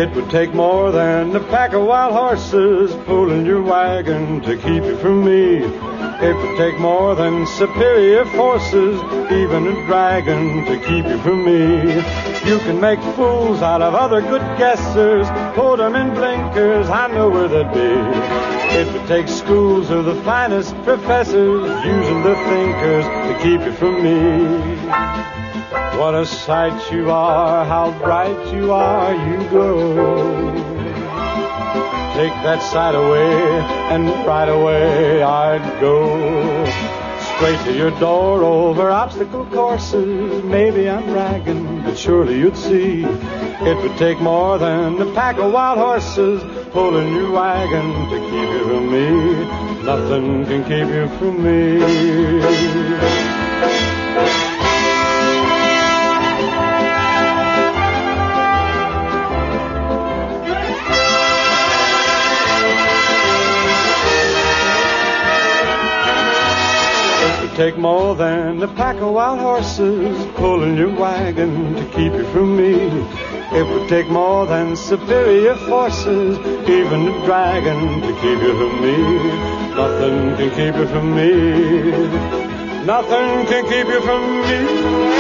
It would take more than a pack of wild horses pulling your wagon to keep you from me. It would take more than superior forces, even a dragon, to keep you from me. You can make fools out of other good guessers, put them in blinkers, I know where they'd be. It would take schools of the finest professors, using the thinkers to keep you from me. What a sight you are, how bright you are, you glow. Take that sight away, and right away I'd go. Straight to your door over obstacle courses. Maybe I'm bragging, but surely you'd see. It would take more than a pack of wild horses pulling your wagon to keep you from me. Nothing can keep you from me. Take more than a pack of wild horses pulling your wagon to keep you from me. It would take more than superior forces, even a dragon, to keep you from me. Nothing can keep you from me. Nothing can keep you from me.